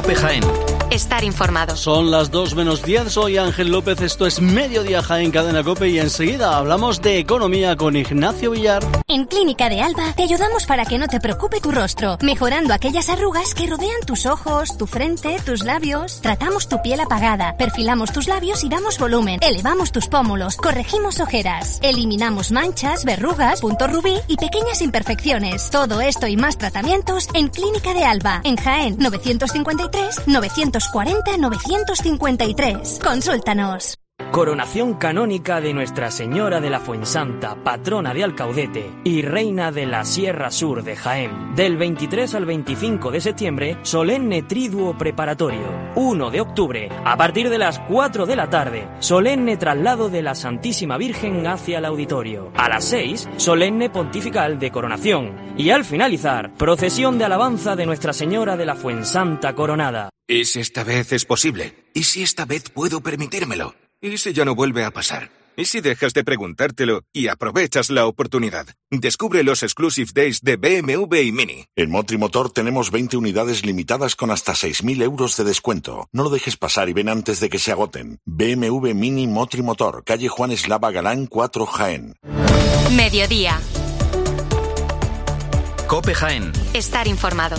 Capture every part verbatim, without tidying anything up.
COPE Jaén. Estar informado. Son las dos menos diez, soy Ángel López, esto es Mediodía Jaén, Cadena COPE, y enseguida hablamos de economía con Ignacio Villar. En Clínica de Alba te ayudamos para que no te preocupe tu rostro, mejorando aquellas arrugas que rodean tus ojos, tu frente, tus labios. Tratamos tu piel apagada, perfilamos tus labios y damos volumen, elevamos tus pómulos, corregimos ojeras, eliminamos manchas, verrugas, puntos rubí y pequeñas imperfecciones. Todo esto y más tratamientos en Clínica de Alba, en Jaén, novecientos cincuenta y tres, novecientos cuarenta, novecientos cincuenta y tres. Consúltanos. Coronación canónica de Nuestra Señora de la Fuensanta, patrona de Alcaudete y reina de la Sierra Sur de Jaén. Del veintitrés al veinticinco de septiembre, solemne triduo preparatorio. uno de octubre, a partir de las cuatro de la tarde, solemne traslado de la Santísima Virgen hacia el auditorio. A las seis, solemne pontifical de coronación. Y al finalizar, procesión de alabanza de Nuestra Señora de la Fuensanta coronada. ¿Y si esta vez es posible? ¿Y si esta vez puedo permitírmelo? ¿Y si ya no vuelve a pasar? ¿Y si dejas de preguntártelo y aprovechas la oportunidad? Descubre los Exclusive Days de B M W y Mini. En Motrimotor tenemos veinte unidades limitadas con hasta seis mil euros de descuento. No lo dejes pasar y ven antes de que se agoten. B M W Mini Motrimotor, calle Juan Eslava Galán cuatro, Jaén. Mediodía. COPE Jaén. Estar informado.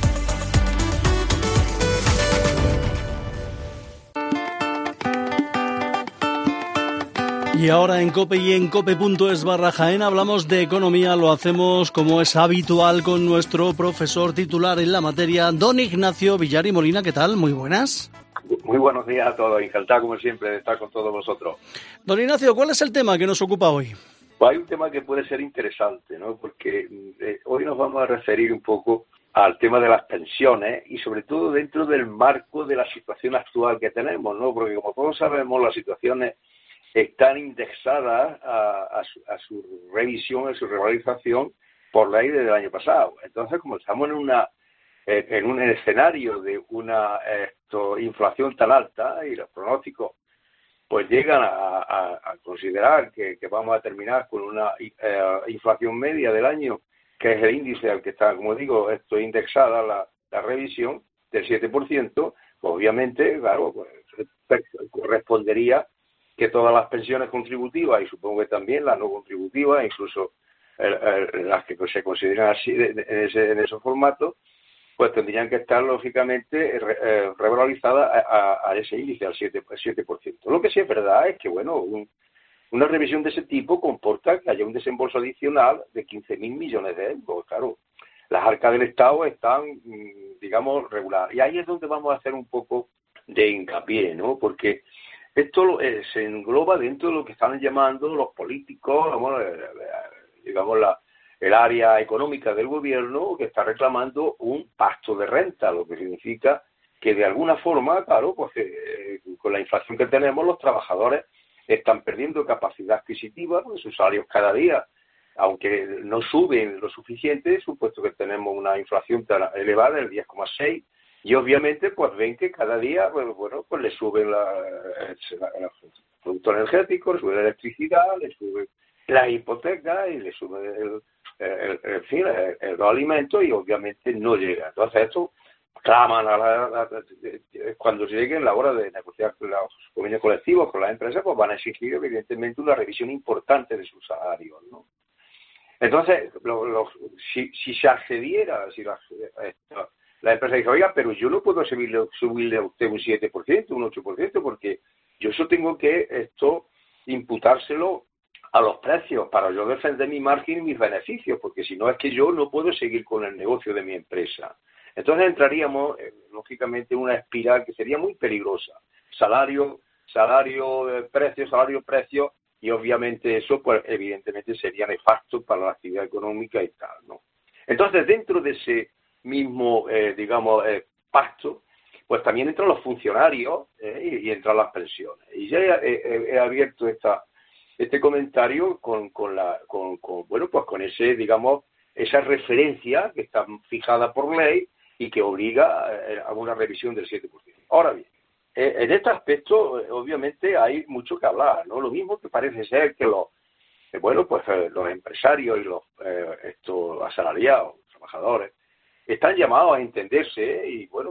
Y ahora en COPE y en cope.es barra Jaén hablamos de economía, lo hacemos como es habitual con nuestro profesor titular en la materia, don Ignacio Villar y Molina. ¿Qué tal? Muy buenas. Muy buenos días a todos, encantado como siempre de estar con todos vosotros. Don Ignacio, ¿cuál es el tema que nos ocupa hoy? Pues hay un tema que puede ser interesante, ¿no? Porque eh, hoy nos vamos a referir un poco al tema de las pensiones y sobre todo dentro del marco de la situación actual que tenemos, ¿no? Porque como todos sabemos, las situaciones están indexadas a, a, su, a su revisión, a su revalorización por ley desde el año pasado. Entonces, como estamos en una eh, en un escenario de una esto, inflación tan alta y los pronósticos pues llegan a, a, a considerar que, que vamos a terminar con una eh, inflación media del año, que es el índice al que está, como digo, esto indexada la, la revisión del siete por ciento, pues obviamente, claro, pues, correspondería que todas las pensiones contributivas, y supongo que también las no contributivas, incluso el, el, las que se consideran así de, de, en, ese, en esos formatos, pues tendrían que estar, lógicamente, eh, revalorizadas a, a, a ese índice, al siete por ciento. Lo que sí es verdad es que, bueno, un, una revisión de ese tipo comporta que haya un desembolso adicional de quince mil millones de euros. Claro, las arcas del Estado están, digamos, reguladas. Y ahí es donde vamos a hacer un poco de hincapié, ¿no? Porque esto eh, se engloba dentro de lo que están llamando los políticos, digamos, eh, digamos la, el área económica del gobierno, que está reclamando un pacto de renta, lo que significa que de alguna forma, claro, pues eh, con la inflación que tenemos, los trabajadores están perdiendo capacidad adquisitiva, pues sus salarios cada día, aunque no suben lo suficiente, supuesto que tenemos una inflación tan elevada, el diez coma seis, y obviamente pues ven que cada día pues, bueno pues le suben la, la, la, los productos energéticos, le suben la electricidad, le suben las hipotecas y le suben el, el, el, en fin, el, el, los alimentos y obviamente no llega. Entonces esto claman a la, a la, cuando lleguen la hora de negociar los convenios colectivos con las empresas, pues van a exigir evidentemente una revisión importante de sus salarios, ¿no? Entonces, lo, lo, si, si se accediera, si las, esto, la empresa dice, oiga, pero yo no puedo subirle, subirle a usted un siete por ciento, un ocho por ciento, porque yo eso tengo que esto imputárselo a los precios para yo defender mi margen y mis beneficios, porque si no es que yo no puedo seguir con el negocio de mi empresa. Entonces entraríamos, eh, lógicamente, en una espiral que sería muy peligrosa. Salario, salario, eh, precio, salario, precio, y obviamente eso, pues evidentemente sería nefasto para la actividad económica y tal, ¿no? Entonces, dentro de ese mismo, eh, digamos, eh, pacto, pues también entran los funcionarios eh, y, y entran las pensiones. Y ya he, he, he abierto esta, este comentario con, con la, con, con, bueno, pues con ese, digamos, esa referencia que está fijada por ley y que obliga eh, a una revisión del siete por ciento. Ahora bien, eh, en este aspecto, eh, obviamente, hay mucho que hablar, ¿no? Lo mismo que parece ser que los, eh, bueno, pues eh, los empresarios y los eh, estos asalariados, trabajadores, están llamados a entenderse y, bueno, por, por,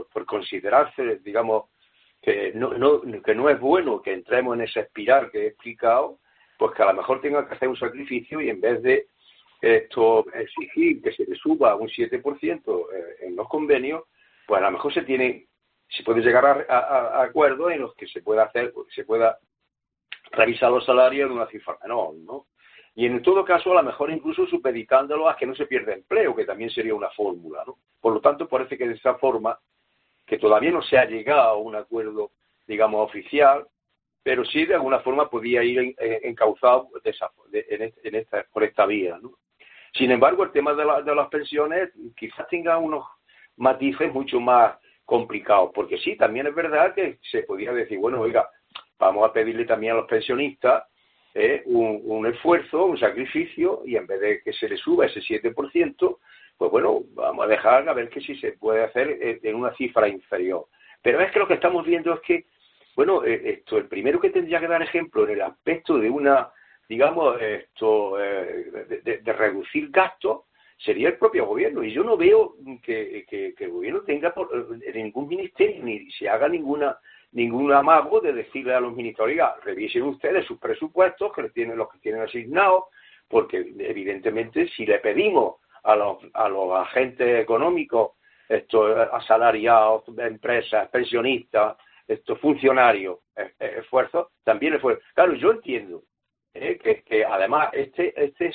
por considerarse, digamos, que no, no, que no es bueno que entremos en esa espiral que he explicado, pues que a lo mejor tenga que hacer un sacrificio y en vez de esto exigir que se le suba un siete por ciento en los convenios, pues a lo mejor se tiene, se puede llegar a, a, a acuerdos en los que se pueda hacer, se pueda revisar los salarios de una cifra menor, ¿no? Y en todo caso, a lo mejor incluso supeditándolo a que no se pierda empleo, que también sería una fórmula, ¿no? Por lo tanto, parece que de esa forma, que todavía no se ha llegado a un acuerdo, digamos, oficial, pero sí de alguna forma podía ir en, en, encauzado de esa, de, en, esta, en esta, por esta vía, ¿no? Sin embargo, el tema de, la, de las pensiones quizás tenga unos matices mucho más complicados, porque sí, también es verdad que se podía decir, bueno, oiga, vamos a pedirle también a los pensionistas eh, un, un esfuerzo, un sacrificio, y en vez de que se le suba ese siete por ciento, pues bueno, vamos a dejar a ver que si se puede hacer en una cifra inferior. Pero es que lo que estamos viendo es que, bueno, esto, el primero que tendría que dar ejemplo en el aspecto de una, digamos, esto eh, de, de, de reducir gastos, sería el propio gobierno. Y yo no veo que, que, que el gobierno tenga por, ningún ministerio, ni se haga ninguna ningún amago de decirle a los ministros, oiga, revisen ustedes sus presupuestos, que tienen los que tienen asignados, porque evidentemente si le pedimos a los, a los agentes económicos, estos asalariados, empresas, pensionistas, estos funcionarios, esfuerzos, también esfuerzos. Claro, yo entiendo eh, que, que además este este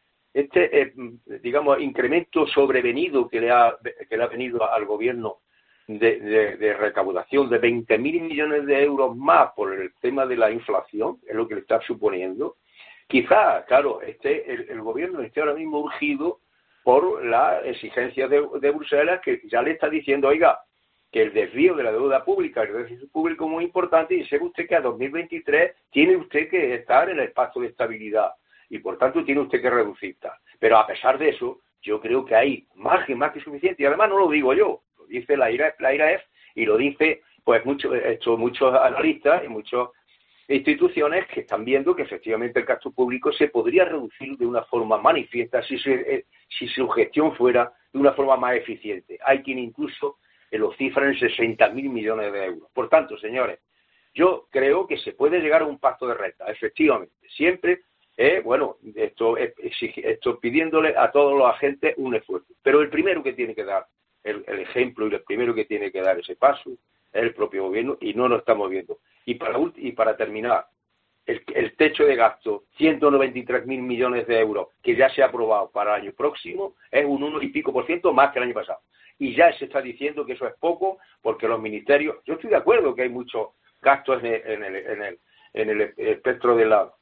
este eh, digamos incremento sobrevenido que le ha que le ha venido al gobierno de, de, de recaudación de veinte mil millones de euros más por el tema de la inflación, es lo que le está suponiendo. Quizás, claro, este el, el gobierno esté ahora mismo urgido por la exigencia de, de Bruselas, que ya le está diciendo, oiga, que el desvío de la deuda pública, el déficit público es muy importante, y sepa usted que a dos mil veintitrés tiene usted que estar en el pacto de estabilidad, y por tanto tiene usted que reducirla. Pero a pesar de eso, yo creo que hay margen más que suficiente, y además no lo digo yo, lo dice la I R A F, la I R A F y lo dice pues mucho, esto, muchos analistas y muchas instituciones que están viendo que efectivamente el gasto público se podría reducir de una forma manifiesta si, se, si su gestión fuera de una forma más eficiente. Hay quien incluso lo cifra en sesenta mil millones de euros. Por tanto, señores, yo creo que se puede llegar a un pacto de renta, efectivamente, siempre, eh, bueno, esto, esto pidiéndole a todos los agentes un esfuerzo. Pero el primero que tiene que dar el, el ejemplo y el primero que tiene que dar ese paso es el propio gobierno, y no lo estamos viendo. Y para, y para terminar, el, el techo de gasto, ciento noventa y tres mil millones de euros, que ya se ha aprobado para el año próximo, es un uno y pico por ciento más que el año pasado. Y ya se está diciendo que eso es poco, porque los ministerios, yo estoy de acuerdo que hay muchos gastos en el, en el, en el, en el espectro de la,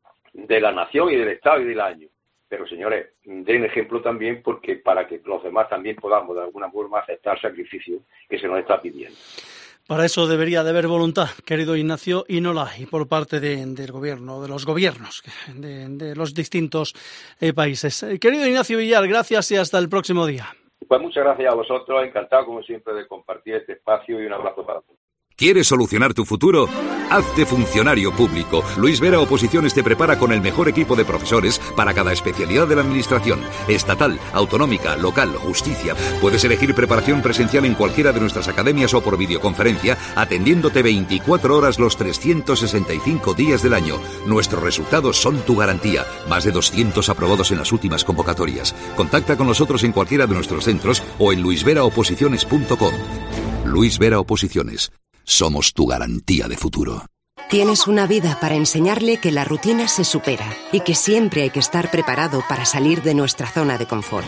de la nación y del Estado y del año. Pero, señores, den ejemplo también, porque para que los demás también podamos de alguna forma aceptar el sacrificio que se nos está pidiendo. Para eso debería de haber voluntad, querido Ignacio, y no la hay por parte de, del gobierno, de los gobiernos de, de los distintos eh, países. Eh, querido Ignacio Villar, gracias y hasta el próximo día. Pues muchas gracias a vosotros, encantado como siempre de compartir este espacio, y un abrazo para todos. ¿Quieres solucionar tu futuro? Hazte funcionario público. Luis Vera Oposiciones te prepara con el mejor equipo de profesores para cada especialidad de la administración. Estatal, autonómica, local, justicia. Puedes elegir preparación presencial en cualquiera de nuestras academias o por videoconferencia, atendiéndote veinticuatro horas los trescientos sesenta y cinco días del año. Nuestros resultados son tu garantía. Más de doscientos aprobados en las últimas convocatorias. Contacta con nosotros en cualquiera de nuestros centros o en luis vera oposiciones punto com. Luis Vera Oposiciones. Somos tu garantía de futuro. Tienes una vida para enseñarle que la rutina se supera y que siempre hay que estar preparado para salir de nuestra zona de confort.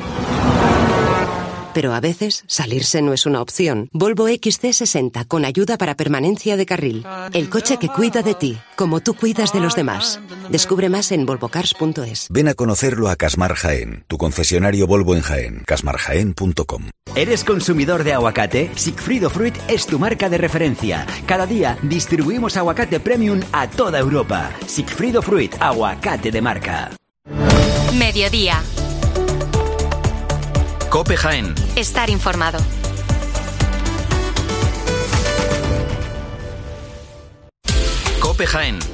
Pero a veces salirse no es una opción. Volvo X C sesenta con ayuda para permanencia de carril. El coche que cuida de ti, como tú cuidas de los demás. Descubre más en volvo cars punto es. Ven a conocerlo a Casmar Jaén, tu concesionario Volvo en Jaén. casmar jaén punto com. ¿Eres consumidor de aguacate? Sigfrido Fruit es tu marca de referencia. Cada día distribuimos aguacate premium a toda Europa. Sigfrido Fruit, aguacate de marca. Mediodía. COPE Jaén. Estar informado. COPE Jaén.